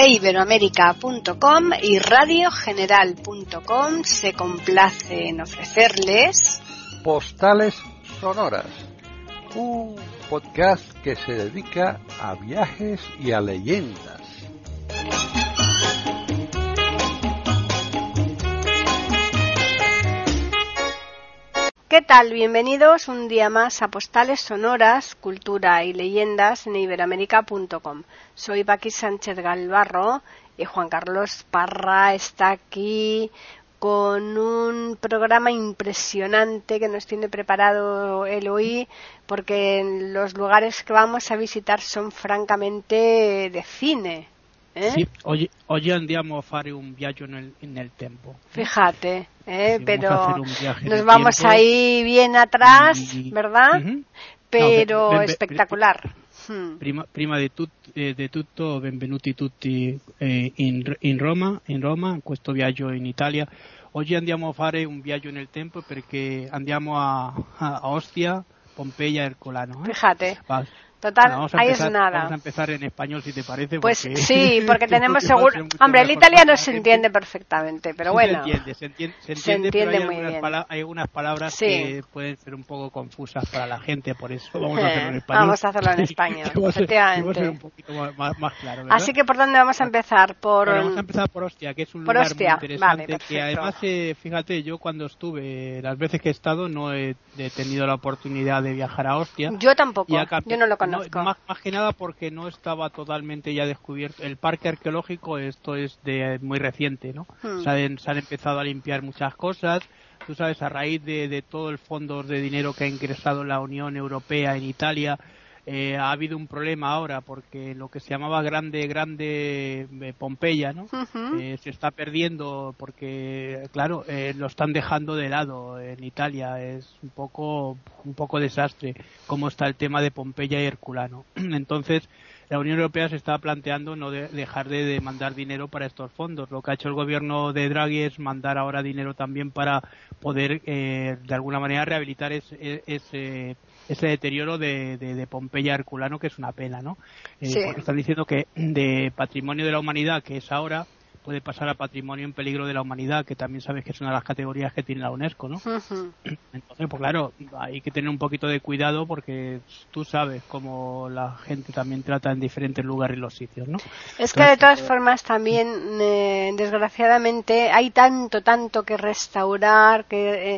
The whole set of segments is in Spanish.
iberoamerica.com y radiogeneral.com se complace en ofrecerles Postales Sonoras, un podcast que se dedica a viajes y a leyendas. ¿Qué tal? Bienvenidos un día más a Postales Sonoras, Cultura y Leyendas en iberoamerica.com. Soy Paqui Sánchez Galvarro y Juan Carlos Parra está aquí con un programa impresionante que nos tiene preparado el hoy, porque los lugares que vamos a visitar son francamente de cine. Sí, oggi andiamo a fare un viaggio nel tempo. Fíjate, sí, pero nos vamos tiempo. Ahí bien atrás, ¿verdad? Uh-huh. Pero no, espectacular. Prima di tutto, benvenuti tutti in Roma, in questo viaggio in Italia. Oggi andiamo a fare un viaggio nel tempo perché andiamo a Ostia, Pompeya, Herculano. Fíjate. Total, bueno, ahí es nada. Vamos a empezar en español, si te parece. Pues sí, porque tenemos seguro. Hombre, el italiano se entiende perfectamente, pero sí, bueno. Se entiende, pero hay muy bien. Hay algunas palabras sí. que pueden ser un poco confusas para la gente, por eso vamos a hacerlo en español. Vamos a hacerlo en español, efectivamente. Va a ser un poquito más claro, ¿verdad? Así que, ¿por dónde vamos a empezar? Vamos a empezar por Ostia, que es un lugar muy interesante. Vale, que además, fíjate, yo cuando estuve, las veces que he estado, no he tenido la oportunidad de viajar a Ostia. Yo tampoco, yo no lo conozco. Más que nada porque no estaba totalmente ya descubierto. El parque arqueológico, esto es de muy reciente, ¿no? Se han empezado a limpiar muchas cosas. Tú sabes, a raíz de todo el fondo de dinero que ha ingresado la Unión Europea en Italia, ha habido un problema ahora porque lo que se llamaba grande Pompeya, ¿no? Se está perdiendo porque, claro, lo están dejando de lado en Italia. Es un poco desastre cómo está el tema de Pompeya y Herculano. Entonces, la Unión Europea se está planteando no dejar de mandar dinero para estos fondos. Lo que ha hecho el gobierno de Draghi es mandar ahora dinero también para poder, de alguna manera, rehabilitar ese deterioro de Pompeya Herculano, que es una pena, ¿no? Sí. Porque están diciendo que de patrimonio de la humanidad, que es ahora, puede pasar a patrimonio en peligro de la humanidad, que también sabes que es una de las categorías que tiene la UNESCO, ¿no? Entonces, pues claro, hay que tener un poquito de cuidado porque tú sabes cómo la gente también trata en diferentes lugares los sitios, ¿no? Es que de todas formas también, desgraciadamente, hay tanto que restaurar, que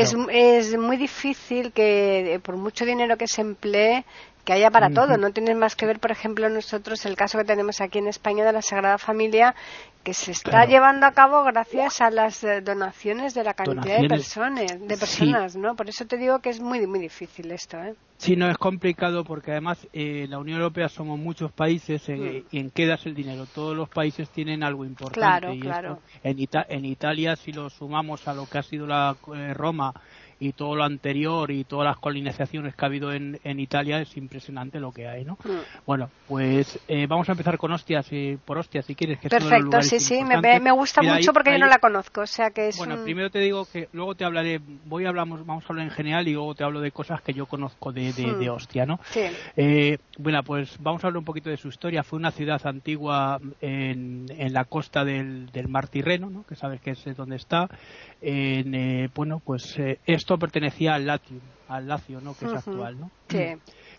es muy difícil que por mucho dinero que se emplee, que haya para todo. No tienes más que ver, por ejemplo, nosotros el caso que tenemos aquí en España de la Sagrada Familia, que se está llevando a cabo gracias a las donaciones de la cantidad de personas, ¿no? Por eso te digo que es muy muy difícil esto, ¿eh? Sí, no, es complicado porque además la Unión Europea somos muchos países y en qué das el dinero. Todos los países tienen algo importante. Claro. Esto, en Italia, si lo sumamos a lo que ha sido la Roma y todo lo anterior y todas las colonizaciones que ha habido en Italia, es impresionante lo que hay, ¿no? Bueno, pues vamos a empezar con Ostia, por Ostia, si quieres. Que perfecto, es sí, me gusta mucho porque yo no la conozco, o sea que es primero te digo que luego te hablaré, vamos a hablar en general y luego te hablo de cosas que yo conozco de Ostia, ¿no? Sí. Bueno, pues vamos a hablar un poquito de su historia. Fue una ciudad antigua en la costa del mar Tirreno, ¿no? Que sabes que es donde está. Bueno, pues esto pertenecía al Lacio, ¿no? Que es actual, ¿no? Sí.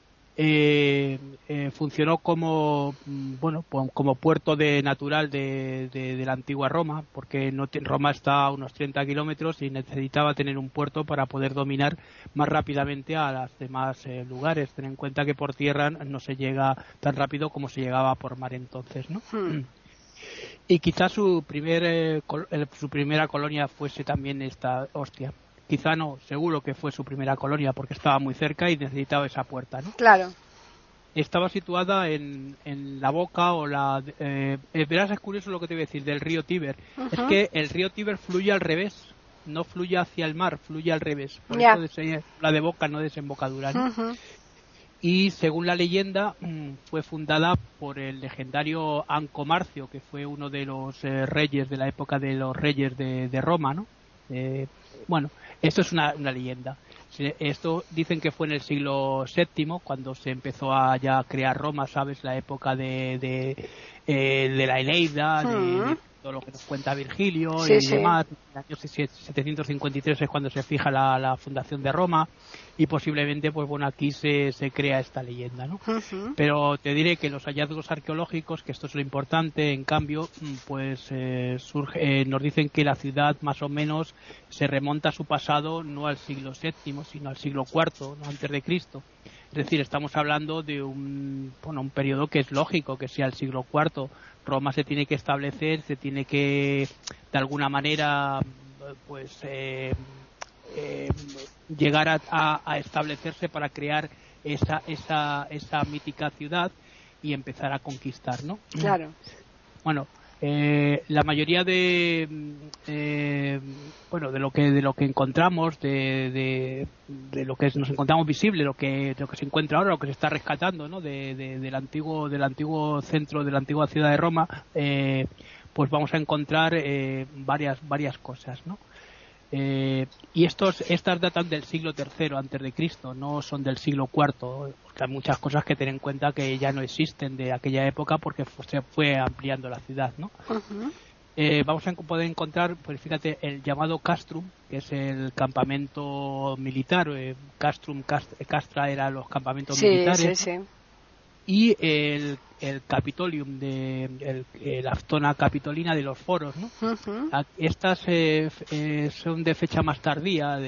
Funcionó como puerto natural de la antigua Roma, porque Roma está a unos 30 kilómetros y necesitaba tener un puerto para poder dominar más rápidamente a los demás lugares. Ten en cuenta que por tierra no se llega tan rápido como se llegaba por mar entonces, ¿no? Y quizás su primera colonia fuese también esta Ostia. Quizá no, seguro que fue su primera colonia porque estaba muy cerca y necesitaba esa puerta, ¿no? Claro. Estaba situada en la boca verás, es curioso lo que te voy a decir del río Tíber. Es que el río Tíber fluye al revés, no fluye hacia el mar, fluye al revés. Por eso la de boca, no desembocadura, ¿no? Y según la leyenda fue fundada por el legendario Anco Marcio, que fue uno de los reyes de la época de los reyes de Roma, ¿no? Bueno, esto es una leyenda. Esto dicen que fue en el siglo VII cuando se empezó a ya crear Roma, ¿sabes? La época de la Eneida, de todo lo que nos cuenta Virgilio y demás. En el año 753 es cuando se fija la fundación de Roma y posiblemente, pues bueno, aquí se crea esta leyenda, ¿no? Pero te diré que los hallazgos arqueológicos, que esto es lo importante, en cambio, pues nos dicen que la ciudad más o menos se remonta a su pasado no al siglo VII, sino al siglo IV, ¿no? Antes de Cristo. Es decir, estamos hablando de un periodo que es lógico que sea el siglo IV. Roma se tiene que establecer, se tiene que, de alguna manera, pues llegar a establecerse para crear esa mítica ciudad y empezar a conquistar, ¿no? Claro. Bueno, la mayoría de lo que encontramos, de lo que nos encontramos visible, lo que se encuentra ahora, lo que se está rescatando, ¿no? del antiguo centro, de la antigua ciudad de Roma, pues vamos a encontrar varias cosas, ¿no? Y estas datan del siglo III antes de Cristo, no son del siglo IV, porque hay muchas cosas que tener en cuenta que ya no existen de aquella época porque se fue ampliando la ciudad, ¿no? Vamos a poder encontrar, pues fíjate, el llamado castrum, que es el campamento militar. Castra eran los campamentos militares. Y el Capitolium, la zona capitolina de los foros, ¿no? Estas son de fecha más tardía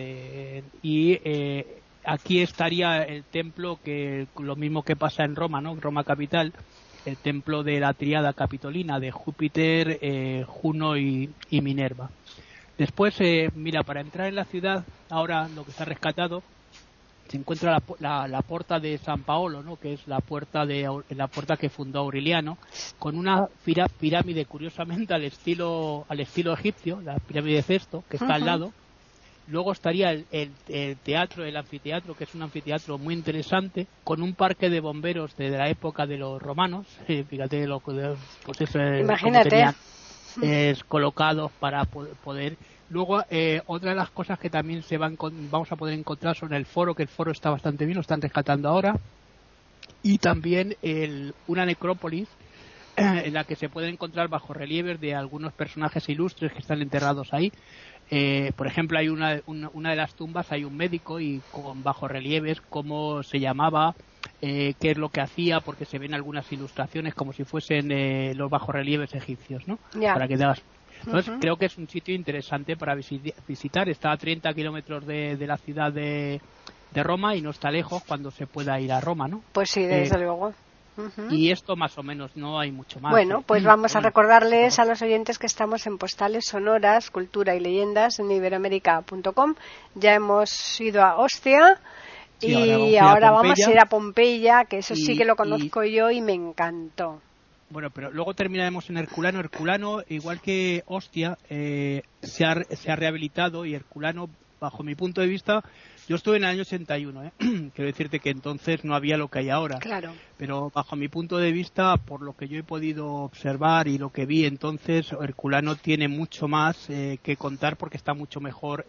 y aquí estaría el templo, que lo mismo que pasa en Roma, ¿no? Roma capital, el templo de la tríada capitolina de Júpiter, Juno y Minerva. Después, mira, para entrar en la ciudad, ahora lo que se ha rescatado, se encuentra la puerta de San Paolo, ¿no? Que es la puerta que fundó Aureliano, con una pirámide, curiosamente al estilo egipcio, la pirámide de Cesto, que está al lado. Luego estaría el teatro, el anfiteatro, que es un anfiteatro muy interesante, con un parque de bomberos de la época de los romanos. Fíjate pues eso, imagínate, colocados para poder. Luego, otra de las cosas que también vamos a poder encontrar son el foro, que el foro está bastante bien, lo están rescatando ahora, y también una necrópolis en la que se pueden encontrar bajorrelieves de algunos personajes ilustres que están enterrados ahí. Por ejemplo, hay una de las tumbas, hay un médico y con bajorrelieves, cómo se llamaba, qué es lo que hacía, porque se ven algunas ilustraciones como si fuesen los bajorrelieves egipcios, ¿no? Para que te hagas. Entonces, creo que es un sitio interesante para visitar. Está a 30 kilómetros de la ciudad de Roma y no está lejos cuando se pueda ir a Roma, ¿no? Pues sí, desde luego. Y esto más o menos, no hay mucho más. Bueno, pues vamos a recordarles a los oyentes que estamos en Postales Sonoras, Cultura y Leyendas en iberoamerica.com. Ya hemos ido a Ostia y ahora vamos a ir a Pompeya, que eso sí que lo conozco yo y me encantó. Bueno, pero luego terminaremos en Herculano. Herculano, igual que Ostia, se ha rehabilitado, y Herculano, bajo mi punto de vista, yo estuve en el año 81, quiero decirte que entonces no había lo que hay ahora. Claro. Pero bajo mi punto de vista, por lo que yo he podido observar y lo que vi entonces, Herculano tiene mucho más que contar porque está mucho mejor,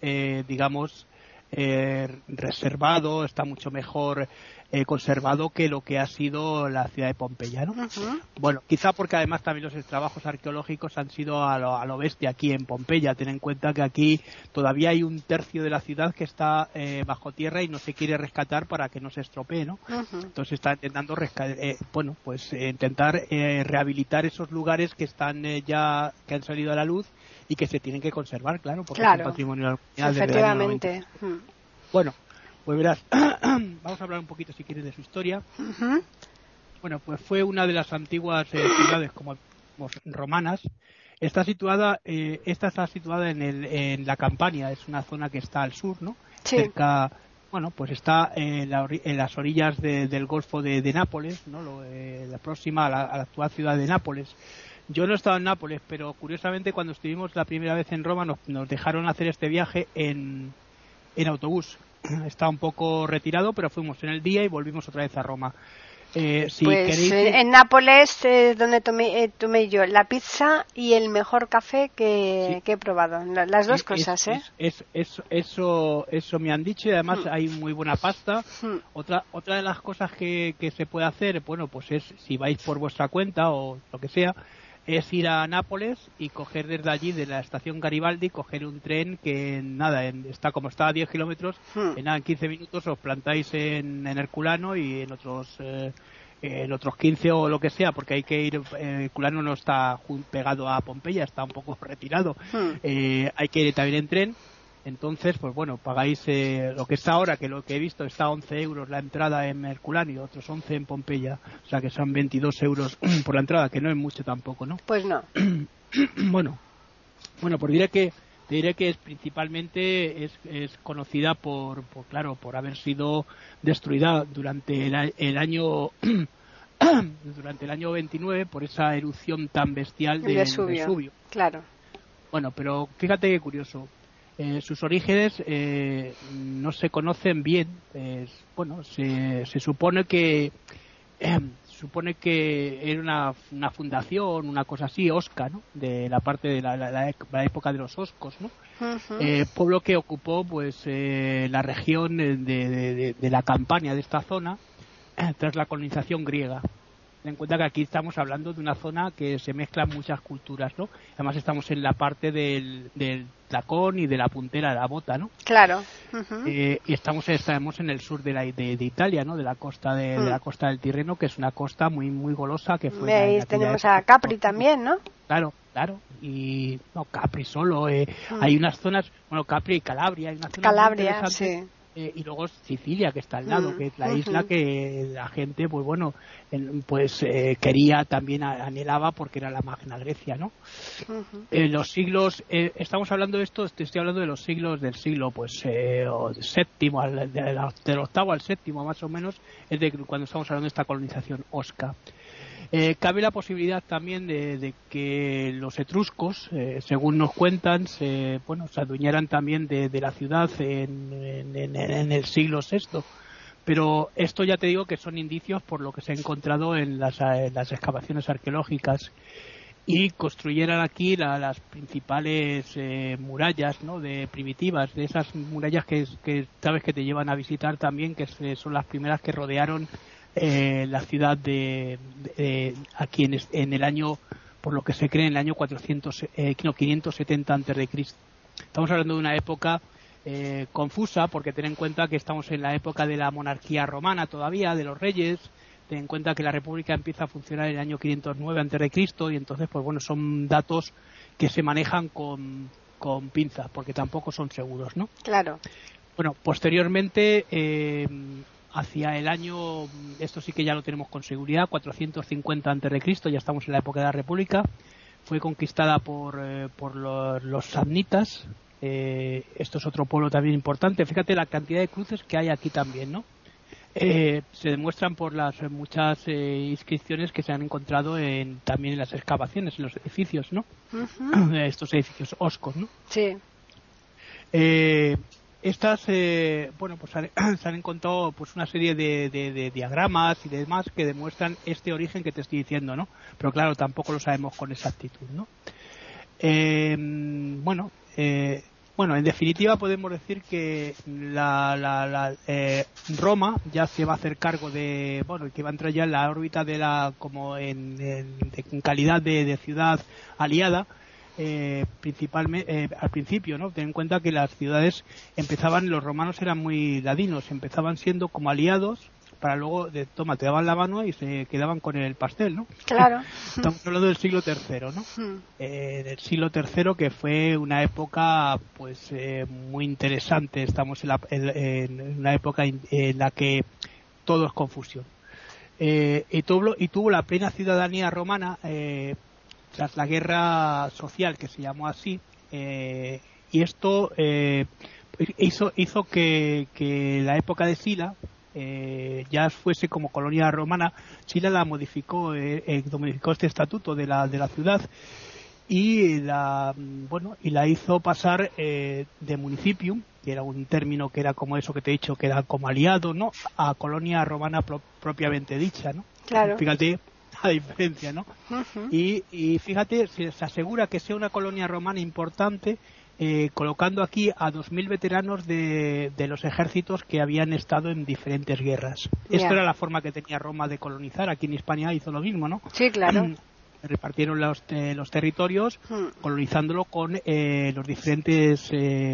reservado, está mucho mejor conservado que lo que ha sido la ciudad de Pompeya, ¿no? Bueno, quizá porque además también los trabajos arqueológicos han sido a lo bestia aquí en Pompeya. Ten en cuenta que aquí todavía hay un tercio de la ciudad que está bajo tierra y no se quiere rescatar para que no se estropee, ¿no? Entonces está intentando intentar rehabilitar esos lugares que están que han salido a la luz y que se tienen que conservar, claro, porque es un patrimonio de la humanidad. Efectivamente. Bueno, pues verás, vamos a hablar un poquito, si quieres, de su historia. Bueno, pues fue una de las antiguas ciudades como romanas. Está situada en la Campania, es una zona que está al sur, ¿no? Sí. Cerca, pues está en las orillas del Golfo de Nápoles, ¿no? La próxima a la actual ciudad de Nápoles. Yo no he estado en Nápoles, pero curiosamente cuando estuvimos la primera vez en Roma nos dejaron hacer este viaje en autobús. Está un poco retirado, pero fuimos en el día y volvimos otra vez a Roma. Si pues en Nápoles donde tomé yo la pizza y el mejor café que he probado, las dos cosas. Eso me han dicho, y además hay muy buena pasta. Otra de las cosas que se puede hacer, bueno, pues es, si vais por vuestra cuenta o lo que sea, es ir a Nápoles y coger desde allí, de la estación Garibaldi, coger un tren que está como está a 10 kilómetros, en 15 minutos os plantáis en Herculano, y en otros 15 o lo que sea, porque hay que ir, Herculano no está pegado a Pompeya, está un poco retirado, hay que ir también en tren. Entonces, pues bueno, pagáis lo que está ahora, que lo que he visto está a 11 euros la entrada en Herculano y otros 11 en Pompeya, o sea que son 22 euros por la entrada, que no es mucho tampoco, ¿no? Pues no. Bueno, pues te diré que principalmente es conocida por haber sido destruida durante el año durante el año 29 por esa erupción tan bestial de Vesubio. Claro. Bueno, pero fíjate qué curioso. Sus orígenes no se conocen bien. Se supone que era una fundación, una cosa así, Osca, ¿no? De la parte de la época de los Oscos, ¿no? Pueblo que ocupó pues la región de la Campania, de esta zona, tras la colonización griega. Ten en cuenta que aquí estamos hablando de una zona que se mezclan muchas culturas, ¿no? Además estamos en la parte del tacón y de la puntera de la bota, ¿no? Claro. Y estamos en el sur de Italia, ¿no? De la costa de la costa del Tirreno, que es una costa muy muy golosa, que fue. Ahí tenemos a Capri también, ¿no? Claro. Y no Capri solo, hay unas zonas, bueno, Capri y Calabria, hay unas zonas muy interesantes. Sí. Y luego Sicilia, que está al lado, que es la isla que la gente, pues bueno, quería, también anhelaba, porque era la Magna Grecia, ¿no? Los siglos, estamos hablando de esto, estoy hablando de los siglos del siglo, pues, séptimo, del octavo al séptimo, más o menos, es de cuando estamos hablando de esta colonización osca. Cabe la posibilidad también de que los etruscos, según nos cuentan, se adueñaran también de la ciudad en el siglo VI. Pero esto ya te digo que son indicios por lo que se ha encontrado en las excavaciones arqueológicas, y construyeran aquí las principales murallas, ¿no? de esas murallas que sabes que te llevan a visitar también, que son las primeras que rodearon la ciudad aquí en el año, por lo que se cree, en el año 570 a.C. Estamos hablando de una época confusa, porque ten en cuenta que estamos en la época de la monarquía romana todavía, de los reyes. Ten en cuenta que la república empieza a funcionar en el año 509 a.C. y entonces, pues bueno, son datos que se manejan con pinzas, porque tampoco son seguros, ¿no? Claro. Bueno, posteriormente, hacia el año, esto sí que ya lo tenemos con seguridad, 450 a.C., ya estamos en la época de la República, fue conquistada por los samnitas. Esto es otro pueblo también importante. Fíjate la cantidad de cruces que hay aquí también, ¿no? Se demuestran por las muchas inscripciones que se han encontrado también en las excavaciones, en los edificios, ¿no? Estos edificios oscos, ¿no? Sí. Estas, se han encontrado pues una serie de diagramas y demás que demuestran este origen que te estoy diciendo, ¿no? Pero claro, tampoco lo sabemos con exactitud, ¿no? En definitiva podemos decir que Roma ya se va a hacer cargo que va a entrar ya en la órbita en calidad de ciudad aliada. Principalmente al principio, ¿no? Ten en cuenta que las ciudades los romanos eran muy ladinos, empezaban siendo como aliados, para luego te daban la mano y se quedaban con el pastel, ¿no? Claro. Estamos hablando del siglo III, ¿no? Del siglo III, que fue una época pues muy interesante. Estamos en una época en la que todo es confusión, y tuvo la plena ciudadanía romana tras la guerra social, que se llamó así, y esto hizo que la época de Sila ya fuese como colonia romana. Sila modificó este estatuto de la ciudad y la hizo pasar de municipium que era un término que era como eso que te he dicho, que era como aliado, ¿no?, a colonia romana propiamente dicha, ¿no? Claro. Fíjate la diferencia, ¿no? Y fíjate, se asegura que sea una colonia romana importante, colocando aquí a 2.000 veteranos de los ejércitos que habían estado en diferentes guerras. Esto era la forma que tenía Roma de colonizar. Aquí en Hispania hizo lo mismo, ¿no? Sí, claro. Repartieron los territorios, colonizándolo con los diferentes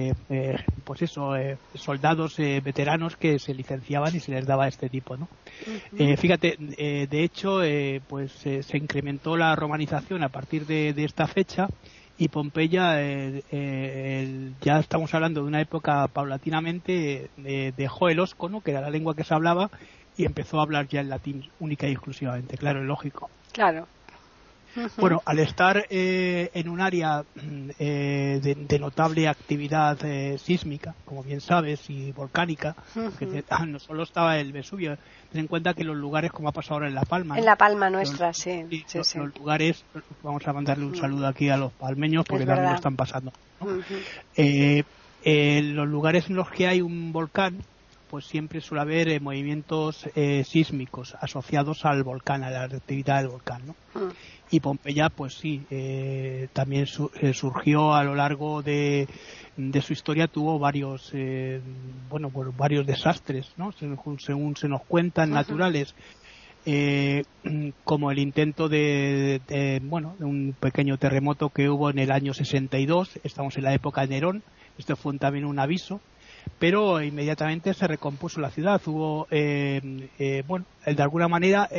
soldados veteranos que se licenciaban y se les daba este tipo, ¿no? Fíjate, de hecho, se incrementó la romanización a partir de esta fecha, y Pompeya, ya estamos hablando de una época paulatinamente, dejó el óscono, que era la lengua que se hablaba, y empezó a hablar ya el latín única y exclusivamente. Claro, es lógico. Claro. Bueno, al estar en un área de notable actividad sísmica, como bien sabes, y volcánica, porque no solo estaba el Vesubio, ten en cuenta que los lugares, como ha pasado ahora en La Palma. En La Palma nuestra, sí. Los lugares, vamos a mandarle un saludo aquí a los palmeños, porque también lo están pasando, ¿no? Los lugares en los que hay un volcán, pues siempre suele haber movimientos sísmicos asociados al volcán, a la actividad del volcán, ¿no? Y Pompeya, pues sí, también surgió a lo largo de su historia, tuvo varios varios desastres, ¿no? Según se nos cuentan, naturales, como el intento de un pequeño terremoto que hubo en el año 62. Estamos en la época de Nerón. Esto fue también un aviso, pero inmediatamente se recompuso la ciudad. Hubo, de alguna manera,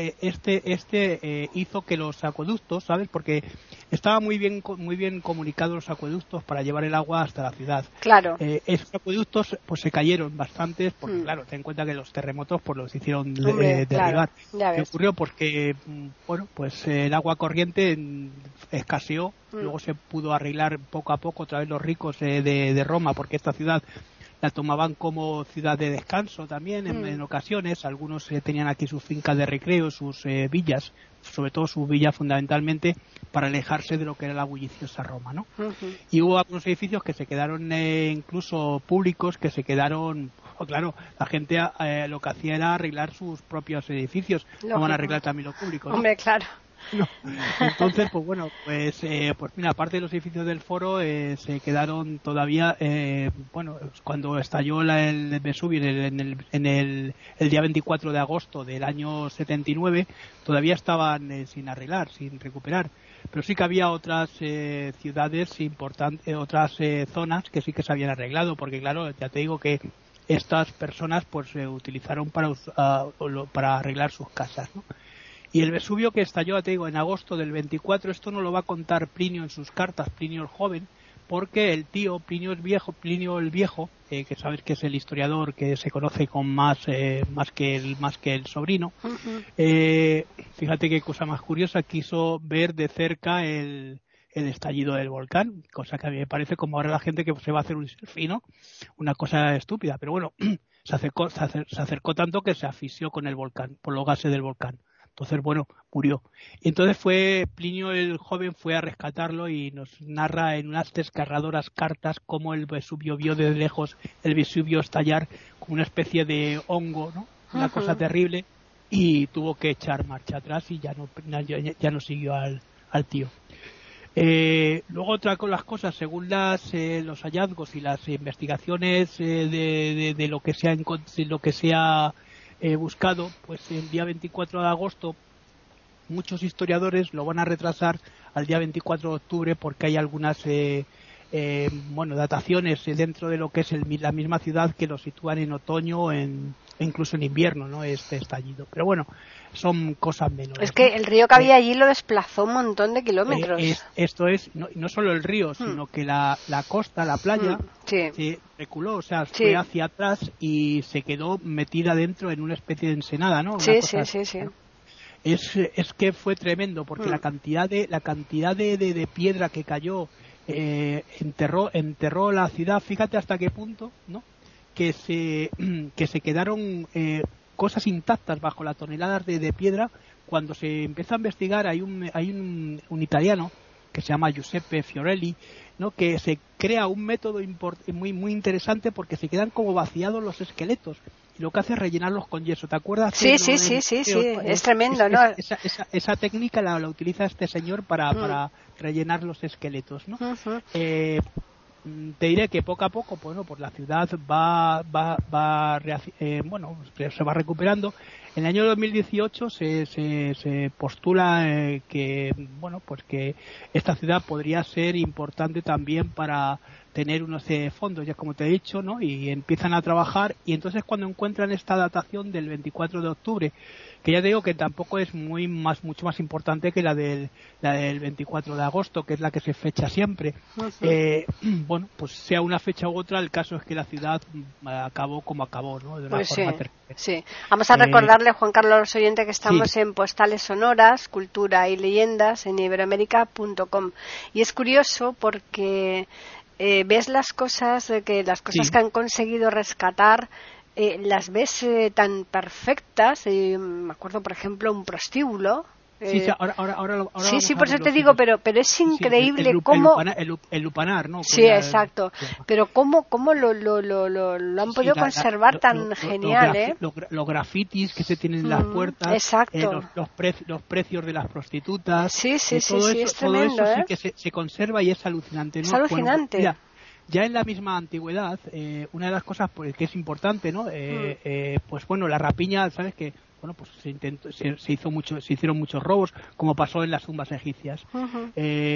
hizo que los acueductos, ¿sabes? Porque estaban muy bien comunicados los acueductos para llevar el agua hasta la ciudad. Claro. Esos acueductos, pues se cayeron bastantes, porque claro, ten en cuenta que los terremotos, pues los hicieron derribar. Claro. ¿Qué ocurrió? Porque, el agua corriente escaseó. Luego se pudo arreglar poco a poco, otra vez los ricos de Roma, porque esta ciudad la tomaban como ciudad de descanso también en ocasiones. Algunos tenían aquí sus fincas de recreo, sus villas, sobre todo sus villas fundamentalmente, para alejarse de lo que era la bulliciosa Roma, ¿no? Y hubo algunos edificios que se quedaron incluso públicos, que se quedaron, claro, la gente lo que hacía era arreglar sus propios edificios. No van a arreglar también los públicos, ¿no? Hombre, claro. No. Entonces, pues mira, aparte de los edificios del foro, se quedaron todavía, cuando estalló el Vesubio en el día 24 de agosto del año 79, todavía estaban sin arreglar, sin recuperar. Pero sí que había otras ciudades importantes, otras zonas que sí que se habían arreglado, porque claro, ya te digo que estas personas pues se utilizaron para arreglar sus casas, ¿no? Y el Vesubio, que estalló, te digo, en agosto del 24, esto no lo va a contar Plinio en sus cartas, Plinio el joven, porque el tío, Plinio el viejo, que sabes que es el historiador que se conoce con más que el sobrino, fíjate qué cosa más curiosa, quiso ver de cerca el estallido del volcán, cosa que a mí me parece, como ahora la gente que se va a hacer un selfie, ¿no? Una cosa estúpida, pero bueno, se acercó tanto que se asfixió con el volcán, por los gases del volcán. Entonces, murió. Y entonces Plinio el joven fue a rescatarlo y nos narra en unas desgarradoras cartas cómo el Vesubio vio desde lejos el Vesubio estallar como una especie de hongo, ¿no? Una cosa terrible, y tuvo que echar marcha atrás y ya no siguió al tío. Luego otra de las cosas, según los hallazgos y las investigaciones de lo que se ha buscado, pues el día 24 de agosto muchos historiadores lo van a retrasar al día 24 de octubre porque hay algunas dataciones dentro de lo que es la misma ciudad que lo sitúan en otoño e incluso en invierno, ¿no? Este estallido. Pero bueno, son cosas menores. Es que el río que había allí lo desplazó un montón de kilómetros. Esto es, no solo el río, sino que la costa, la playa, se reculó, o sea, fue hacia atrás y se quedó metida dentro en una especie de ensenada, ¿no? Sí. Es que fue tremendo, porque la cantidad de piedra que cayó enterró la ciudad. Fíjate hasta qué punto, ¿no? Que se quedaron cosas intactas bajo las toneladas de piedra. Cuando se empieza a investigar, hay un italiano que se llama Giuseppe Fiorelli, ¿no? Que se crea un método muy interesante porque se quedan como vaciados los esqueletos y lo que hace es rellenarlos con yeso. ¿Te acuerdas? Sí, es tremendo, ¿no? Esa técnica la utiliza este señor para rellenar los esqueletos, ¿no? Uh-huh. Te diré que poco a poco, bueno, pues la ciudad se va recuperando. En el año 2018 se postula que, bueno, pues que esta ciudad podría ser importante también para tener unos fondos, ya como te he dicho, ¿no? Y empiezan a trabajar, y entonces cuando encuentran esta datación del 24 de octubre, que ya te digo que tampoco es mucho más importante que la del 24 de agosto, que es la que se fecha siempre. Uh-huh. Bueno, pues sea una fecha u otra, el caso es que la ciudad acabó como acabó, ¿no? De una forma sí. Vamos a recordarle, Juan Carlos oyente, que estamos en Postales Sonoras, Cultura y Leyendas en iberoamerica.com. Y es curioso porque ves las cosas que han conseguido rescatar, las ves tan perfectas. Me acuerdo, por ejemplo, un prostíbulo. Ahora sí, por eso te digo, pero es increíble cómo el lupanar, ¿no? Sí, exacto. Pero cómo lo han podido conservar tan genial, los grafitis que se tienen en las puertas, exacto. Los precios de las prostitutas, sí, es tremendo, todo eso sí que se conserva y es alucinante, ¿no? Es alucinante. Bueno, ya en la misma antigüedad, una de las cosas que es importante, ¿no? Pues bueno, la rapiña, ¿sabes qué? Bueno, pues se hicieron muchos robos, como pasó en las tumbas egipcias. Uh-huh.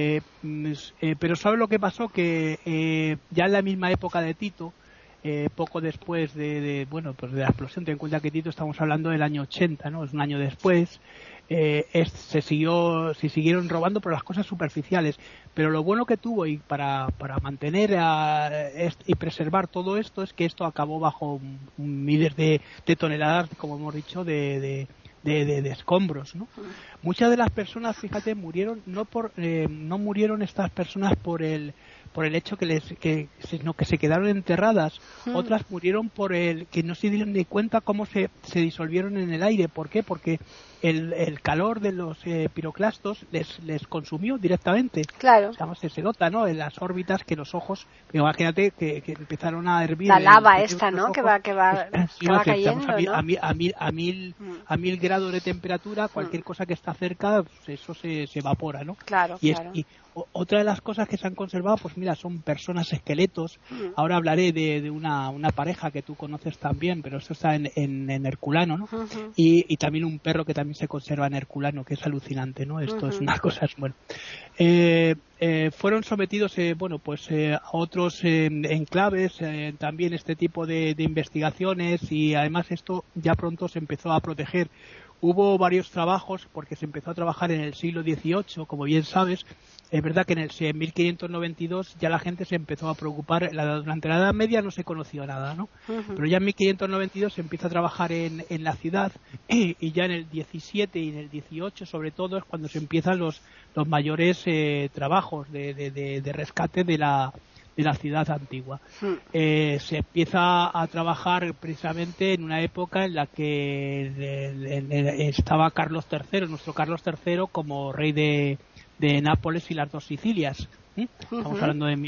Pero ¿sabes lo que pasó? Que ya en la misma época de Tito, poco después de la explosión, ten en cuenta que Tito estamos hablando del año 80, ¿no? Es un año después. Se siguieron robando por las cosas superficiales, pero lo bueno que tuvo y para mantener y preservar todo esto es que esto acabó bajo miles de toneladas, como hemos dicho, de escombros, ¿no? Muchas de las personas, fíjate, murieron no murieron estas personas por el hecho sino que se quedaron enterradas. Otras murieron por el que no se dieron ni cuenta cómo se disolvieron en el aire. ¿Por qué? Porque el calor de los piroclastos les consumió directamente. Claro. O sea, se nota, ¿no? En las órbitas que los ojos, imagínate que empezaron a hervir. La lava esta, ¿no? Que va cayendo, a 1000 grados de temperatura, cualquier cosa que está cerca, pues eso se evapora, ¿no? Claro, claro. Otra de las cosas que se han conservado, pues mira, son personas esqueletos. Ahora hablaré de una pareja que tú conoces también, pero esto está en Herculano, ¿no? Uh-huh. Y también un perro que también se conserva en Herculano, que es alucinante, ¿no? Esto es una cosa, bueno. Fueron sometidos, a otros enclaves, también este tipo de investigaciones, y además esto ya pronto se empezó a proteger. Hubo varios trabajos porque se empezó a trabajar en el siglo XVIII, como bien sabes. Es verdad que en 1592 ya la gente se empezó a preocupar. Durante la Edad Media no se conoció nada, ¿no? Uh-huh. Pero ya en 1592 se empieza a trabajar en la ciudad, y ya en el 17 y en el 18 sobre todo es cuando se empiezan los mayores trabajos de rescate de la ciudad antigua. Se empieza a trabajar precisamente en una época en la que estaba Carlos III, nuestro Carlos III, como rey de Nápoles y las dos Sicilias. Estamos hablando de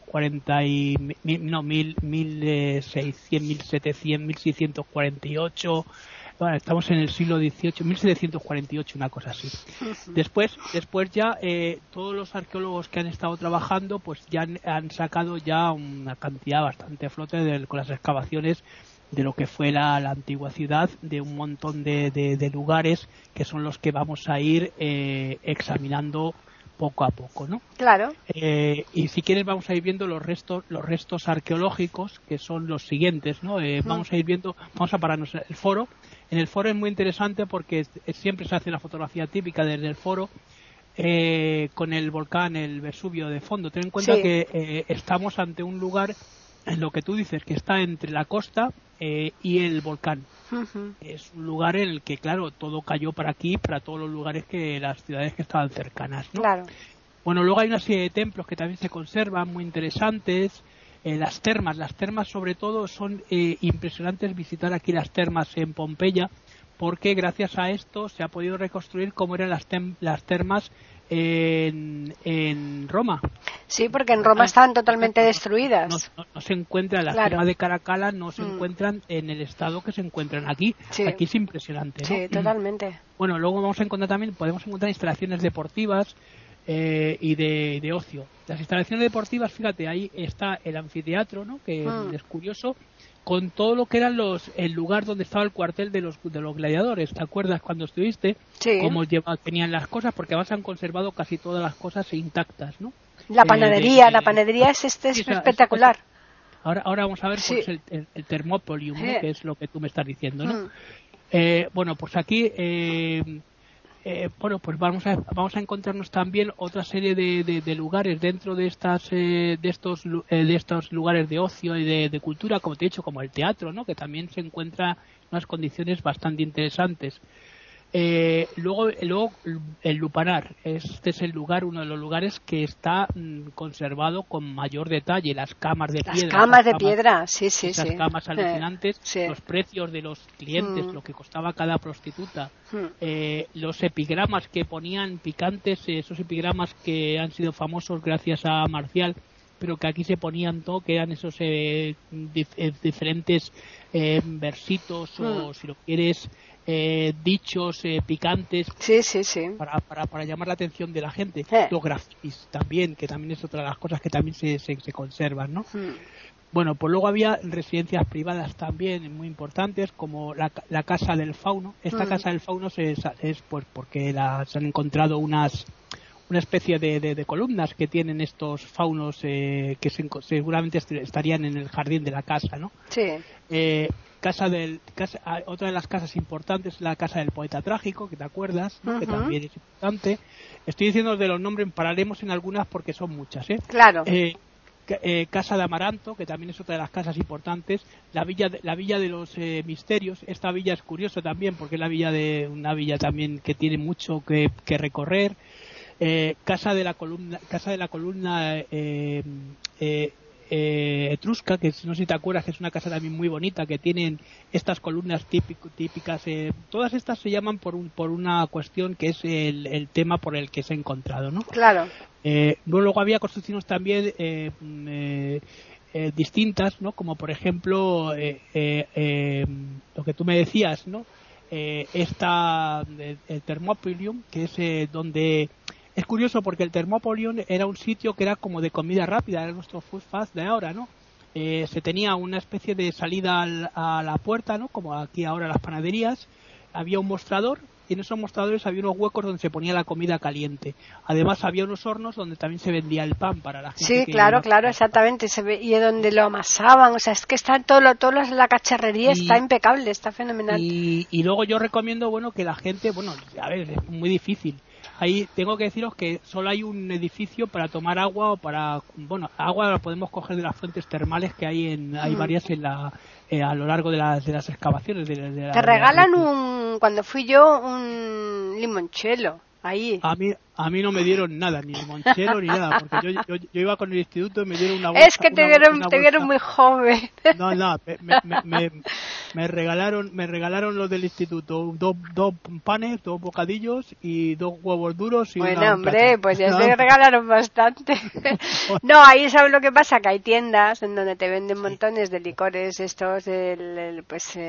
1648. Bueno, estamos en el siglo XVIII, 1748, una cosa así. Después ya todos los arqueólogos que han estado trabajando, pues ya han sacado ya una cantidad bastante flote con las excavaciones de lo que fue la antigua ciudad, de un montón de lugares que son los que vamos a ir examinando poco a poco, ¿no? Claro. Y si quieres vamos a ir viendo los restos arqueológicos, que son los siguientes, ¿no? Vamos a pararnos en el foro. En el foro es muy interesante porque siempre se hace la fotografía típica desde el foro, con el volcán, el Vesubio de fondo. Ten en cuenta que estamos ante un lugar, en lo que tú dices, que está entre la costa y el volcán. Uh-huh. Es un lugar en el que, claro, todo cayó para aquí, para todos los lugares las ciudades que estaban cercanas, ¿no? Claro. Bueno, luego hay una serie de templos que también se conservan, muy interesantes. Las termas sobre todo son impresionantes visitar aquí las termas en Pompeya, porque gracias a esto se ha podido reconstruir cómo eran las termas en Roma. Sí, porque en Roma estaban totalmente destruidas. No se encuentran, las gemas de Caracalla no se encuentran en el estado que se encuentran aquí. Sí. Aquí es impresionante, ¿no? Sí, totalmente. Bueno, luego podemos encontrar instalaciones deportivas y de ocio. Las instalaciones deportivas, fíjate, ahí está el anfiteatro, ¿no? Que es curioso, con todo lo que eran el lugar donde estaba el cuartel de los gladiadores. ¿Te acuerdas cuando estuviste? Sí. Cómo tenían las cosas, porque además han conservado casi todas las cosas intactas, ¿no? La panadería, la panadería es espectacular. Ahora vamos a ver pues, el Thermopolium, ¿no? Que es lo que tú me estás diciendo, ¿no? Bueno, pues aquí pues vamos a encontrarnos también otra serie de lugares dentro de estos lugares de ocio y de cultura, como te he dicho, como el teatro, ¿no? Que también se encuentra en unas condiciones bastante interesantes. Luego el lupanar, este es uno de los lugares que está conservado con mayor detalle, las camas de piedra. Las camas de piedra, sí. Esas camas alucinantes, los precios de los clientes, lo que costaba cada prostituta, los epigramas que ponían picantes, esos epigramas que han sido famosos gracias a Marcial, pero que aquí se ponían todo, que eran esos diferentes versitos o, si lo quieres, dichos picantes para llamar la atención de la gente. Los grafitis también, que también es otra de las cosas que también se conservan, ¿no? Bueno, pues luego había residencias privadas también muy importantes, como la Casa del Fauno. Esta Casa del Fauno es pues porque se han encontrado una especie de columnas que tienen estos faunos que seguramente estarían en el jardín de la casa, ¿no? Sí. Otra de las casas importantes es la Casa del Poeta Trágico, que te acuerdas, ¿no? Que también es importante. Estoy diciendo de los nombres, pararemos en algunas porque son muchas, ¿eh? Claro. Casa de Amaranto, que también es otra de las casas importantes. La villa de los misterios. Esta villa es curiosa también porque es una villa también que tiene mucho que recorrer. Casa de la columna etrusca, que no sé si te acuerdas, que es una casa también muy bonita, que tienen estas columnas típicas. Todas estas se llaman por una cuestión que es el tema por el que se ha encontrado, ¿no? Claro. Luego había construcciones también distintas, ¿no? Como por ejemplo lo que tú me decías, ¿no? El Thermopolium, que es donde es curioso porque el Thermopolium era un sitio que era como de comida rápida, era nuestro food fast de ahora, ¿no? Se tenía una especie de salida a la puerta, ¿no? Como aquí ahora las panaderías. Había un mostrador y en esos mostradores había unos huecos donde se ponía la comida caliente. Además había unos hornos donde también se vendía el pan para la gente. Sí, claro, exactamente. Y donde lo amasaban, o sea, es que está la cacharrería está impecable, está fenomenal. Y luego yo recomiendo, bueno, que la gente, bueno, a ver, es muy difícil. Ahí tengo que deciros que solo hay un edificio para tomar agua agua la podemos coger de las fuentes termales que hay hay varias a lo largo de las excavaciones. Te regalan cuando fui yo un limoncello ahí. A mí no me dieron nada, ni limoncello ni nada, porque yo iba con el instituto y me dieron una bolsa. Es que te vieron muy joven. No, me regalaron los del instituto, dos panes, 2 bocadillos y 2 huevos duros y bueno, hombre, pues ya te regalaron bastante. No, ahí sabes lo que pasa, que hay tiendas en donde te venden montones de licores estos, el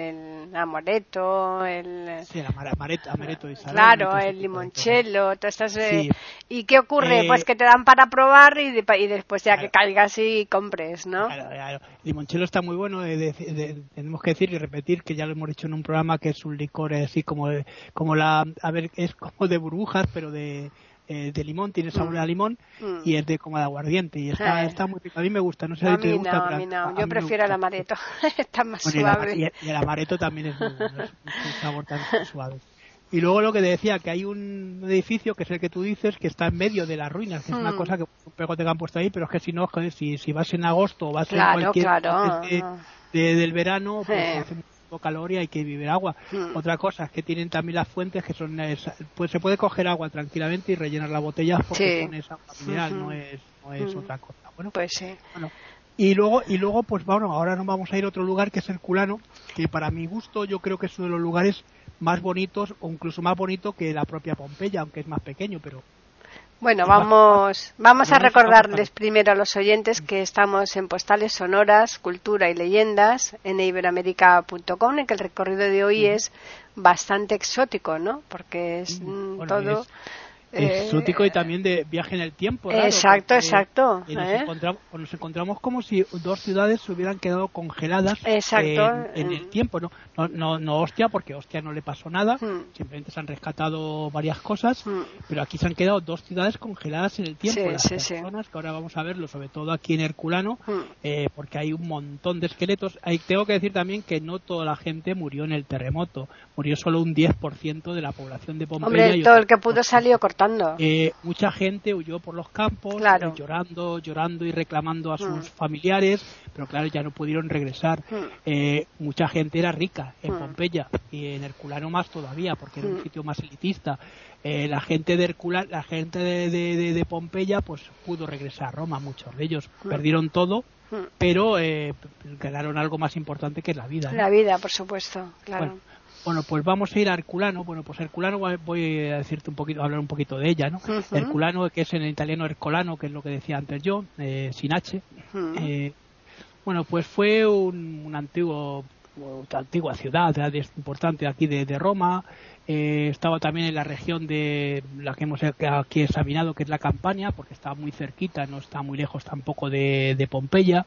amaretto, sí, el amaretto y salón, claro, el limoncello, todas estas sí. ¿Y qué ocurre? Pues que te dan para probar y después ya que caigas y compres, ¿no? Claro. El limoncello está muy bueno, tenemos que decir y repetir que ya lo hemos dicho en un programa que es un licor así es como de burbujas, pero de limón, tiene sabor a limón y es como de aguardiente y está muy rico. A mí me gusta, no sé si te gusta. A mí no, yo prefiero el amaretto, está más suave. Y el amaretto también es muy bueno, es un sabor tan suave. Y luego lo que te decía, que hay un edificio, que es el que tú dices, que está en medio de las ruinas, que es una cosa que un pegote que han puesto ahí, pero es que si no, joder, si vas en agosto o vas en cualquier del verano, pues hace mucho calor y hay que beber agua. Otra cosa es que tienen también las fuentes, que son pues se puede coger agua tranquilamente y rellenar la botella porque es agua mineral, no es otra cosa. Bueno, pues sí. Bueno, y luego pues bueno, ahora nos vamos a ir a otro lugar que es Herculano, que para mi gusto yo creo que es uno de los lugares más bonitos o incluso más bonito que la propia Pompeya, aunque es más pequeño, pero Bueno, vamos a recordarles primero a los oyentes que estamos en Postales Sonoras, Cultura y Leyendas en iberoamerica.com, en que el recorrido de hoy es bastante exótico, ¿no? Porque es todo... exótico y también de viaje en el tiempo. Raro, exacto. Y nos encontramos como si dos ciudades se hubieran quedado congeladas en el tiempo. No hostia, porque hostia no le pasó nada, simplemente se han rescatado varias cosas, pero aquí se han quedado dos ciudades congeladas en el tiempo. Las personas, que ahora vamos a verlo, sobre todo aquí en Herculano, porque hay un montón de esqueletos. Tengo que decir también que no toda la gente murió en el terremoto, murió solo un 10% de la población de Pompeya. Hombre, todo el que pudo salió cortando. Mucha gente huyó por los campos, llorando y reclamando a sus familiares, pero claro, ya no pudieron regresar. Mucha gente era rica en Pompeya y en Herculano más todavía, porque era un sitio más elitista. La gente de Herculano, la gente de Pompeya, pues pudo regresar a Roma. Muchos de ellos perdieron todo, pero ganaron algo más importante que es la vida, ¿no? La vida, por supuesto, claro. Bueno, pues vamos a ir a Herculano. Bueno, pues Herculano voy a decirte hablar un poquito de ella, ¿no? Herculano, que es en italiano Ercolano, que es lo que decía antes yo, sin H. Bueno, pues fue una antigua ciudad importante aquí de Roma. Estaba también en la región de la que hemos aquí examinado, que es la Campania, porque está muy cerquita, no está muy lejos tampoco de Pompeya.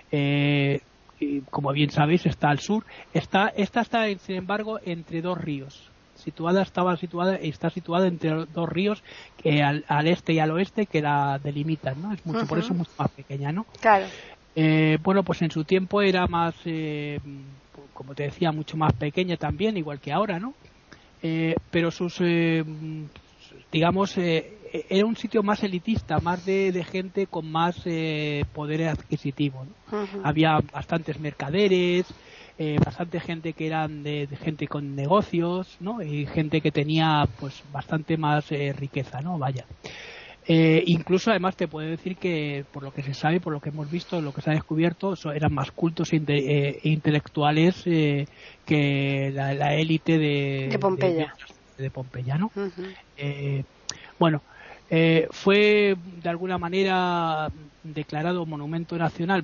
Como bien sabéis, está al sur. Esta está, sin embargo, entre dos ríos. Está situada entre dos ríos que al este y al oeste que la delimitan, ¿no? Es mucho, por eso es mucho más pequeña, ¿no? Claro. Bueno, pues en su tiempo era más, como te decía, mucho más pequeña también, igual que ahora, ¿no? Pero sus, digamos, era un sitio más elitista, más de gente con más poder adquisitivo, ¿no? Había bastantes mercaderes, bastante gente que eran de gente con negocios, ¿no? Y gente que tenía pues bastante más riqueza, ¿no? Vaya. Incluso además te puedo decir que por lo que se sabe, por lo que hemos visto, lo que se ha descubierto, eran más cultos e intelectuales que la élite de Pompeya. De Pompeya, ¿no? Bueno, fue de alguna manera declarado monumento nacional,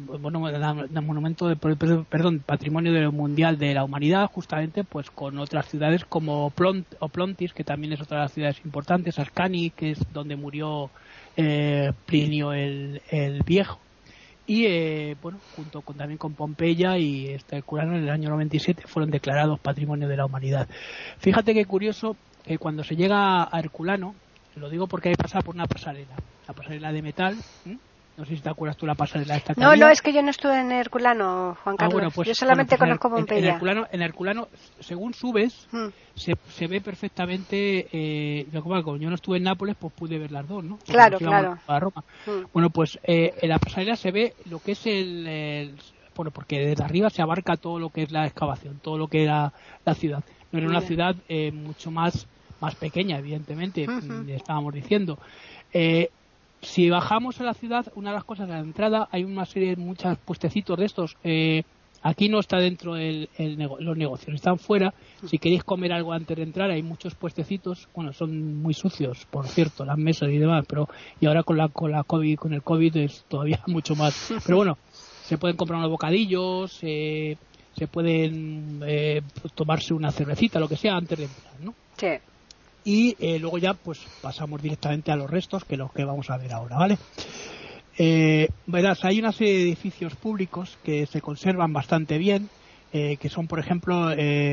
patrimonio mundial de la humanidad, justamente pues con otras ciudades como Oplontis, que también es otra de las ciudades importantes, Ascani, que es donde murió Plinio el Viejo, y bueno, junto también con Pompeya y Herculano en el año 97 fueron declarados patrimonio de la humanidad. Fíjate qué curioso que cuando se llega a Herculano, lo digo porque hay que pasar por una pasarela, la pasarela de metal. No sé si te acuerdas tú la pasarela esta. No, es que yo no estuve en Herculano, Juan Carlos. Bueno, pues, yo solamente conozco Pompeya. En Herculano, según subes, se ve perfectamente. Como yo no estuve en Nápoles, pues pude ver las dos, ¿no? Claro. A Roma. Bueno, pues en la pasarela se ve lo que es bueno, porque desde arriba se abarca todo lo que es la excavación, todo lo que era la ciudad. No era una ciudad mucho más pequeña, evidentemente, estábamos diciendo. Si bajamos a la ciudad, una de las cosas, a la entrada hay una serie de muchos puestecitos de estos. Aquí no está dentro los negocios, están fuera. Si queréis comer algo antes de entrar, hay muchos puestecitos. Bueno, son muy sucios, por cierto, las mesas y demás, y ahora con el COVID es todavía mucho más. Pero bueno, se pueden comprar unos bocadillos, se pueden tomarse una cervecita, lo que sea, antes de entrar, ¿no? Sí. Y luego ya pues pasamos directamente a los restos, que los que vamos a ver ahora, ¿vale? Verás, hay una serie de edificios públicos que se conservan bastante bien, que son, por ejemplo,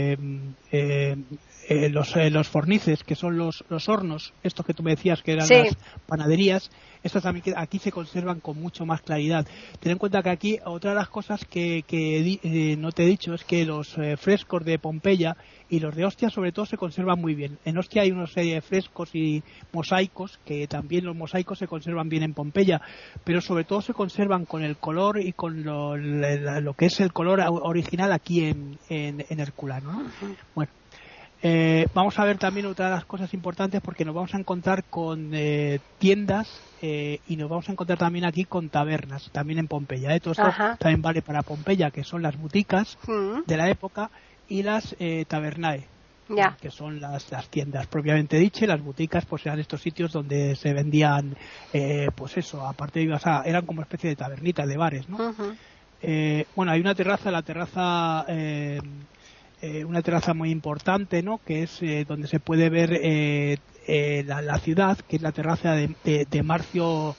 los fornices, que son los hornos, estos que tú me decías que eran las panaderías. Estos también aquí se conservan con mucho más claridad. Ten en cuenta que aquí otra de las cosas que no te he dicho es que los frescos de Pompeya y los de Ostia sobre todo se conservan muy bien. En Ostia hay una serie de frescos y mosaicos, que también los mosaicos se conservan bien en Pompeya, pero sobre todo se conservan con el color y con lo que es el color original aquí en Herculano, ¿no? Bueno. Vamos a ver también otra de las cosas importantes, porque nos vamos a encontrar con tiendas y nos vamos a encontrar también aquí con tabernas, también en Pompeya. Todo esto también vale para Pompeya, que son las buticas de la época, y las tabernae, que son las tiendas propiamente dichas. Las boutiques pues eran estos sitios donde se vendían, pues eso, aparte eran como especie de tabernitas, de bares, ¿no? Bueno, hay una terraza, una terraza muy importante, ¿no? Que es donde se puede ver la ciudad, que es la terraza de Marcio.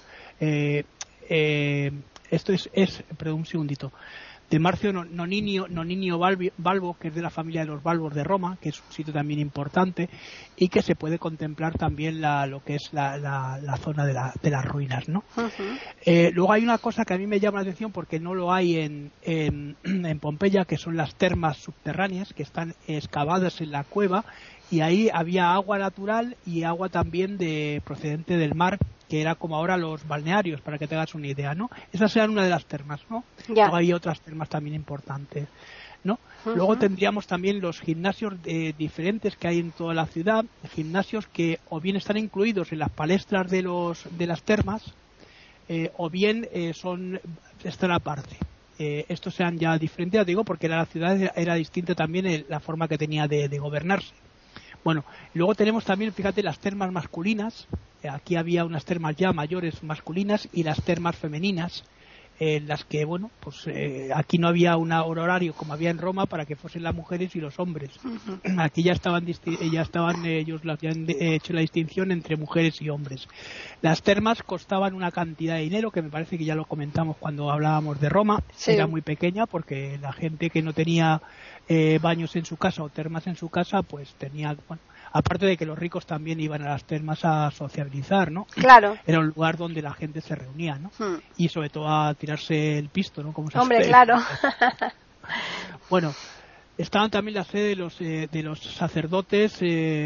Esto es, perdón, un segundito, de Marcio Noninio Balbo, que es de la familia de los Balbos de Roma, que es un sitio también importante y que se puede contemplar también lo que es la zona de las ruinas, ¿no? Luego hay una cosa que a mí me llama la atención porque no lo hay en Pompeya, que son las termas subterráneas que están excavadas en la cueva, y ahí había agua natural y agua también procedente del mar, que era como ahora los balnearios, para que te hagas una idea, ¿no? Esas eran una de las termas, ¿no? Luego hay otras termas también importantes, ¿no? Luego tendríamos también los gimnasios diferentes que hay en toda la ciudad, gimnasios que o bien están incluidos en las palestras de las termas, o bien están aparte. Estos sean ya diferentes, ya digo, porque la ciudad era distinta también la forma que tenía de gobernarse. Bueno, luego tenemos también, fíjate, las termas masculinas. Aquí había unas termas ya mayores masculinas y las termas femeninas, en las que, bueno, pues aquí no había un horario como había en Roma para que fuesen las mujeres y los hombres. Aquí ya estaban ellos habían hecho la distinción entre mujeres y hombres. Las termas costaban una cantidad de dinero, que me parece que ya lo comentamos cuando hablábamos de Roma. Sí. Era muy pequeña porque la gente que no tenía baños en su casa o termas en su casa, pues tenía, bueno, aparte de que los ricos también iban a las termas a sociabilizar, ¿no? Claro. Era un lugar donde la gente se reunía, ¿no? Y sobre todo a tirarse el pisto, ¿no? Como se Hombre, espera. claro. Bueno, estaban también la sede de los sacerdotes,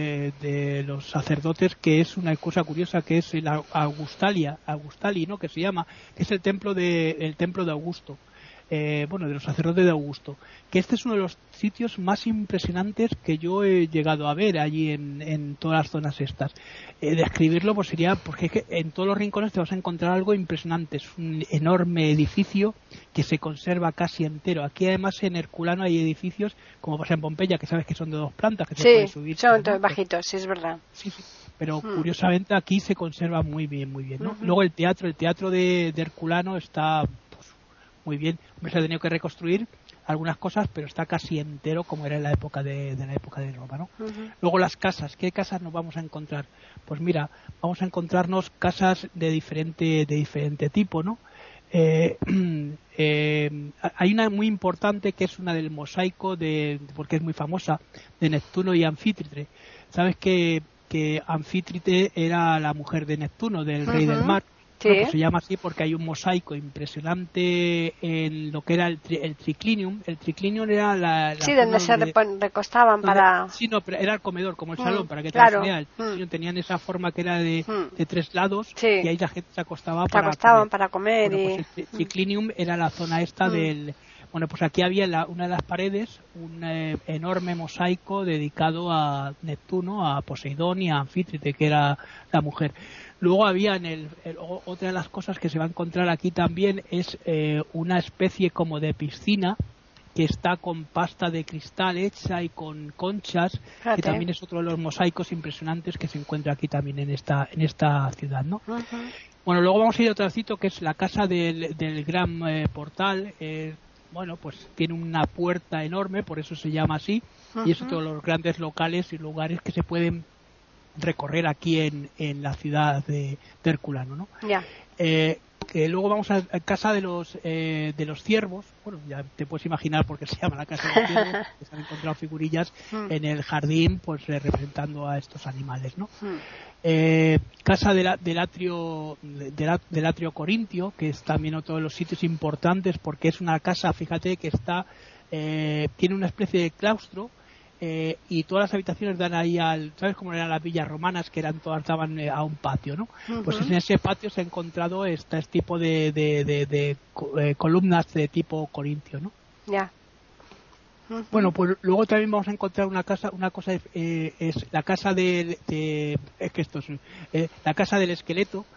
que es una cosa curiosa, que es la Augustali, ¿no? Que se llama, que es el templo de Augusto. De los sacerdotes de Augusto, que este es uno de los sitios más impresionantes que yo he llegado a ver allí en todas las zonas estas. Describirlo pues sería, porque es que en todos los rincones te vas a encontrar algo impresionante. Es un enorme edificio que se conserva casi entero. Aquí además en Herculano hay edificios, como pasa en Pompeya, que sabes que son de 2 plantas, que se puede subir. Sí, son todos bajitos, sí, es verdad. Sí. Pero curiosamente aquí se conserva muy bien, ¿no? Luego el teatro de Herculano está muy bien. Se ha tenido que reconstruir algunas cosas, pero está casi entero como era en la época de Roma, ¿no? Luego las casas. ¿Qué casas nos vamos a encontrar? Pues mira, vamos a encontrarnos casas de diferente tipo, ¿no? Hay una muy importante que es una del mosaico porque es muy famosa, de Neptuno y Anfítrite. Sabes que Anfítrite era la mujer de Neptuno, del rey del mar. Sí. Bueno, pues se llama así porque hay un mosaico impresionante en lo que era el triclinium. El triclinium era la sí, donde se recostaban para... Sí, no, pero era el comedor, como el salón, para que te hagas idea. El triclinium tenían esa forma que era de 3 lados, y ahí la gente se acostaba para comer. Bueno, pues el triclinium era la zona esta del... Bueno, pues aquí había una de las paredes un enorme mosaico dedicado a Neptuno, a Poseidón y a Anfítrite, que era la mujer. Luego había otra de las cosas que se va a encontrar aquí también es una especie como de piscina que está con pasta de cristal hecha y con conchas, que también es otro de los mosaicos impresionantes que se encuentra aquí también en esta ciudad, ¿no? Bueno, luego vamos a ir a otro sitio que es la casa del gran portal. Bueno, pues tiene una puerta enorme, por eso se llama así, y es otro de los grandes locales y lugares que se pueden recorrer aquí en la ciudad de Herculano, ¿no? Que luego vamos a casa de los ciervos. Bueno, ya te puedes imaginar por qué se llama la casa de los ciervos, que se han encontrado figurillas en el jardín, pues representando a estos animales, ¿no? Casa del atrio corintio, que es también otro de los sitios importantes porque es una casa, fíjate, que tiene una especie de claustro, y todas las habitaciones dan ahí ¿sabes cómo eran las villas romanas, que daban a un patio, ¿no? Pues en ese patio se ha encontrado este tipo de columnas de tipo corintio, ¿no? Bueno, pues luego también vamos a encontrar una cosa es la casa la casa del esqueleto,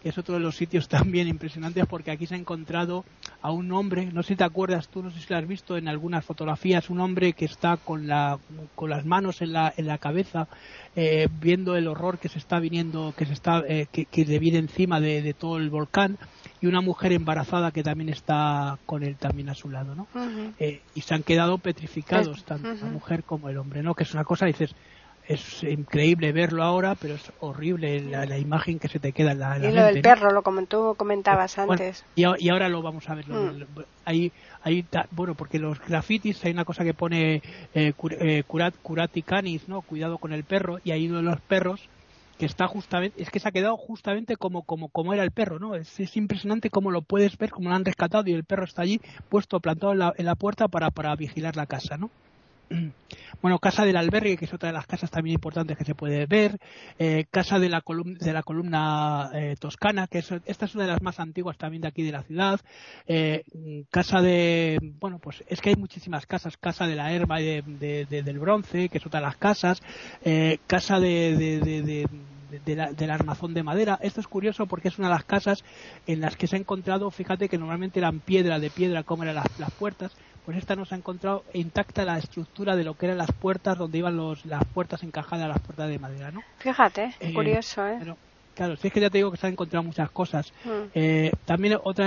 que es otro de los sitios también impresionantes, porque aquí se ha encontrado a un hombre, no sé si te acuerdas tú, no sé si lo has visto en algunas fotografías, un hombre que está con las manos en la cabeza, viendo el horror que se está viniendo, que le viene encima de todo el volcán, y una mujer embarazada que también está con él también a su lado, ¿no? Y se han quedado petrificados tanto la mujer como el hombre, ¿no? Que es una cosa, dices, es increíble verlo ahora, pero es horrible la imagen que se te queda en la mente. Y lo del perro, como tú comentabas antes. Y ahora lo vamos a ver. Bueno, porque los grafitis hay una cosa que pone curati canis, ¿no? Cuidado con el perro, y hay uno de los perros que está justamente, es que se ha quedado justamente como era el perro, ¿no? Es impresionante cómo lo puedes ver, cómo lo han rescatado y el perro está allí puesto, plantado en la puerta para vigilar la casa, ¿no? Bueno, Casa del Albergue, que es otra de las casas también importantes que se puede ver, Casa de la columna toscana, que esta es una de las más antiguas también de aquí de la ciudad, Casa de, bueno, pues es que hay muchísimas casas, Casa de la Herba del Bronce, que es otra de las casas, Casa del armazón de madera. Esto es curioso porque es una de las casas en las que se ha encontrado, fíjate que normalmente eran de piedra como eran las puertas, pues esta nos ha encontrado intacta la estructura de lo que eran las puertas, donde iban las puertas encajadas a las puertas de madera, ¿no? Fíjate, curioso, ¿eh? Pero, claro, si es que ya te digo que se han encontrado muchas cosas. También otra de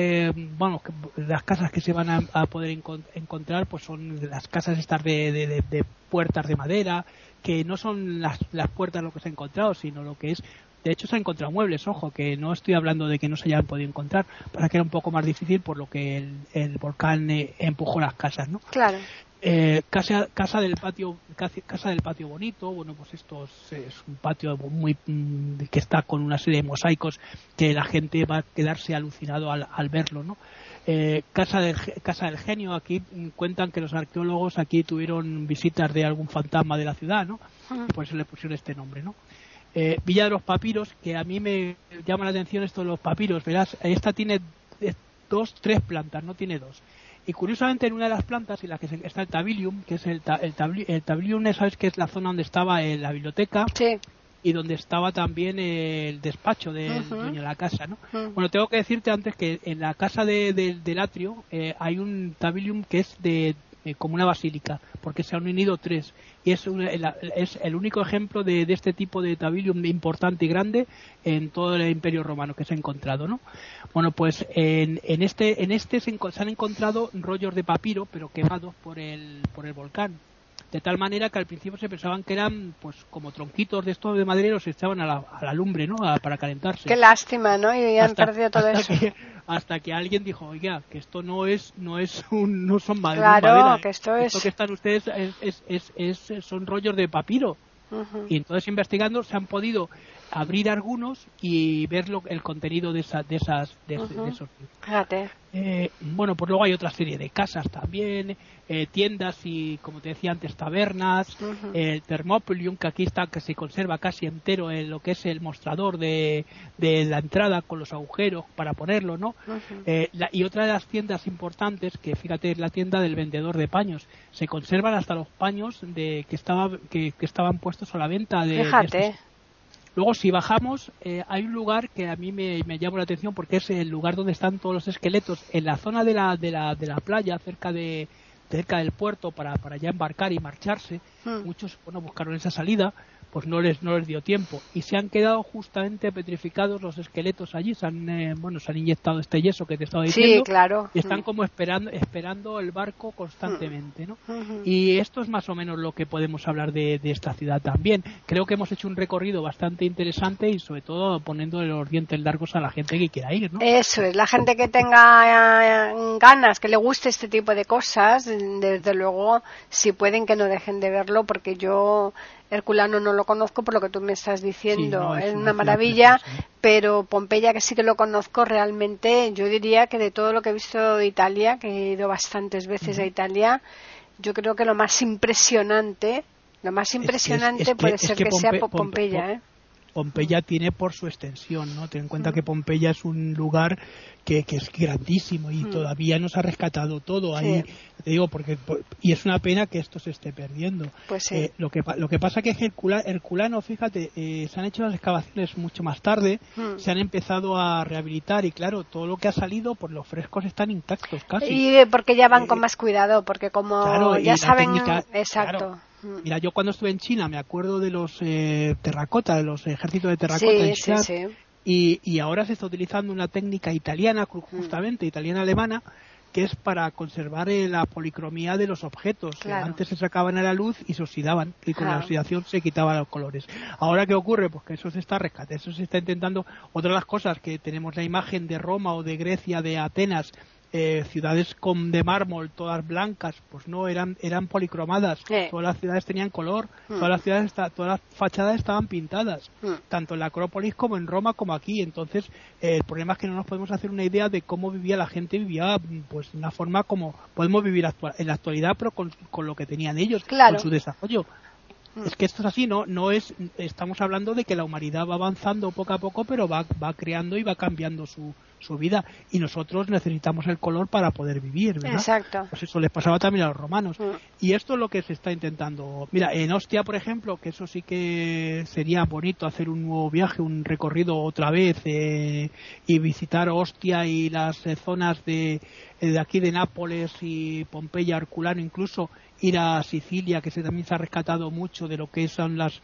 las casas que se van a poder encontrar, pues son las casas estas de puertas de madera, que no son las puertas lo que se ha encontrado, sino lo que es. De hecho, se han encontrado muebles, ojo, que no estoy hablando de que no se hayan podido encontrar, para que era un poco más difícil por lo que el volcán empujó las casas, ¿no? Claro. Casa del patio bonito. Bueno, pues esto es un patio muy que está con una serie de mosaicos que la gente va a quedarse alucinado al verlo, ¿no? Casa del Genio. Aquí cuentan que los arqueólogos aquí tuvieron visitas de algún fantasma de la ciudad, ¿no? Y por eso le pusieron este nombre, ¿no? Villa de los Papiros, que a mí me llama la atención esto de los papiros, verás, esta tiene 3 plantas, no tiene 2. Y curiosamente en una de las plantas en la que está el Tabilium, que es el Tabilium, sabes que es la zona donde estaba la biblioteca, sí, y donde estaba también el despacho del dueño de la casa, ¿no? Bueno, tengo que decirte antes que en la casa del atrio hay un Tabilium que es como una basílica, porque se han unido 3, y es el único ejemplo de este tipo de Tabilium importante y grande en todo el Imperio Romano que se ha encontrado, ¿no? Bueno, pues en este se han encontrado rollos de papiro, pero quemados por el volcán, de tal manera que al principio se pensaban que eran pues como tronquitos de estos de madera, los echaban a la lumbre, ¿no? Para calentarse. Qué lástima, ¿no? Y han perdido todo eso. Hasta que alguien dijo, oiga, que esto no son madera. Claro, que esto que están ustedes son rollos de papiro. Y entonces investigando se han podido abrir algunos y ver el contenido de esos. Fíjate. Bueno, pues luego hay otra serie de casas también, tiendas y, como te decía antes, tabernas, el Thermopylae, que aquí está, que se conserva casi entero en lo que es el mostrador de la entrada con los agujeros para ponerlo, ¿no? Y otra de las tiendas importantes, que fíjate, es la tienda del vendedor de paños. Se conservan hasta los paños que estaban puestos a la venta. Fíjate. Luego, si bajamos, hay un lugar que a mí me llama la atención porque es el lugar donde están todos los esqueletos, en la zona de la playa, cerca del puerto, para ya embarcar y marcharse. Muchos buscaron esa salida, pues no les dio tiempo y se han quedado justamente petrificados los esqueletos allí. Se han inyectado este yeso que te estaba diciendo. Sí, claro. Y están como esperando el barco constantemente, ¿no? Y esto es más o menos lo que podemos hablar de esta ciudad también. Creo que hemos hecho un recorrido bastante interesante y sobre todo poniendo los dientes largos a la gente que quiera ir, ¿no? Eso es, la gente que tenga ganas, que le guste este tipo de cosas, desde luego, si pueden, que no dejen de verlo, porque yo Herculano no lo conozco por lo que tú me estás diciendo, sí, es una maravilla, pero Pompeya, que sí que lo conozco realmente, yo diría que de todo lo que he visto de Italia, que he ido bastantes veces a Italia, yo creo que lo más impresionante puede ser que sea Pompeya, ¿eh? Pompeya tiene por su extensión, ¿no? Ten en cuenta que Pompeya es un lugar que es grandísimo y todavía no se ha rescatado todo ahí, te digo, y es una pena que esto se esté perdiendo. Pues sí. Lo que pasa que es que Herculano, fíjate, se han hecho las excavaciones mucho más tarde, se han empezado a rehabilitar y claro, todo lo que ha salido, pues los frescos están intactos casi. Y porque ya van con más cuidado, porque como ya saben, técnica, exacto. Claro. Mira, yo cuando estuve en China me acuerdo de los terracota, de los ejércitos de terracota en Xi'an, y ahora se está utilizando una técnica italiana, justamente italiana-alemana, que es para conservar la policromía de los objetos. Claro. Antes se sacaban a la luz y se oxidaban, y con la oxidación se quitaban los colores. Ahora, ¿qué ocurre? Pues que eso se está rescatando, eso se está intentando. Otra de las cosas, que tenemos la imagen de Roma o de Grecia, de Atenas, ciudades de mármol, todas blancas, pues no, eran policromadas, todas las ciudades tenían color, todas las fachadas estaban pintadas, tanto en la Acrópolis como en Roma como aquí. Entonces el problema es que no nos podemos hacer una idea de cómo vivía la gente, vivía pues de una forma como podemos vivir en la actualidad, pero con lo que tenían ellos, con su desarrollo. Es que esto es así, no es, estamos hablando de que la humanidad va avanzando poco a poco, pero va creando y va cambiando su vida, y nosotros necesitamos el color para poder vivir, ¿verdad? Exacto. Pues eso les pasaba también a los romanos. Y esto es lo que se está intentando. Mira, en Ostia, por ejemplo, que eso sí que sería bonito, hacer un nuevo viaje, un recorrido otra vez, y visitar Ostia y las zonas de aquí de Nápoles y Pompeya, Herculano, incluso ir a Sicilia, que también se ha rescatado mucho de lo que son las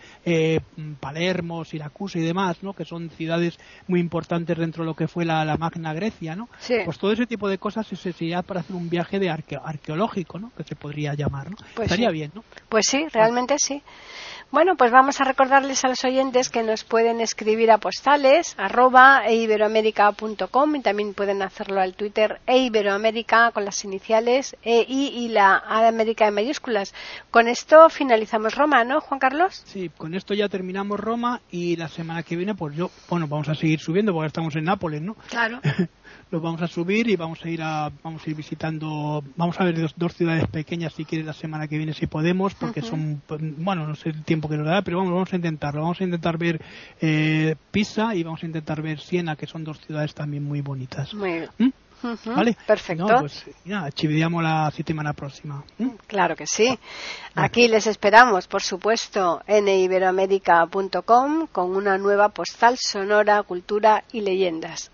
Palermo, Siracusa y demás, ¿no? Que son ciudades muy importantes dentro de lo que fue la Magna Grecia, ¿no? Sí. Pues todo ese tipo de cosas sería para hacer un viaje de arqueológico, ¿no? Que se podría llamar, ¿no? Pues estaría bien, ¿no? Pues sí, realmente sí. Bueno, pues vamos a recordarles a los oyentes que nos pueden escribir a postales @eiberoamerica.com, y también pueden hacerlo al Twitter eiberoamerica con las iniciales EI y la A de América en mayúsculas. Con esto finalizamos Roma, ¿no, Juan Carlos? Sí, con esto ya terminamos Roma, y la semana que viene pues vamos a seguir subiendo porque estamos en Nápoles, ¿no? Claro. Los vamos a subir y vamos a ir visitando, vamos a ver dos ciudades pequeñas si quieres la semana que viene, si podemos, porque son, bueno, no sé el tiempo que nos da, pero vamos a intentarlo. Vamos a intentar ver Pisa y vamos a intentar ver Siena, que son dos ciudades también muy bonitas. Muy bien. ¿Vale? Perfecto. No, pues ya, chivideamos la semana próxima. Claro que sí. Aquí les esperamos, por supuesto, en iberoamerica.com con una nueva postal sonora, cultura y leyendas.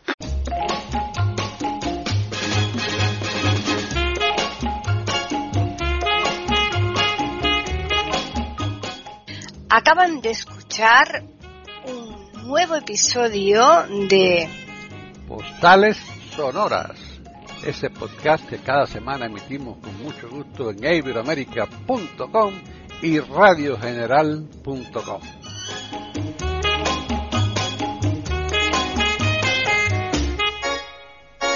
Acaban de escuchar un nuevo episodio de Postales Sonoras, ese podcast que cada semana emitimos con mucho gusto en iberoamerica.com y radiogeneral.com.